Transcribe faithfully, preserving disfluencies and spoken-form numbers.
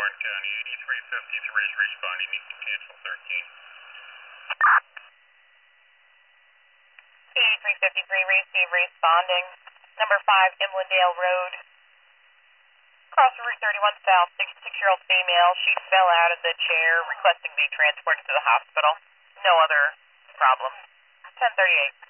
Martin County, eighty-three fifty-three is responding. You can cancel thirteen. eighty-three fifty-three, receive responding. Number five, Imlandale Road. Cross Route thirty-one South, sixty-six-year-old female. She fell out of the chair, requesting to be transported to the hospital. No other problem. ten thirty-eight.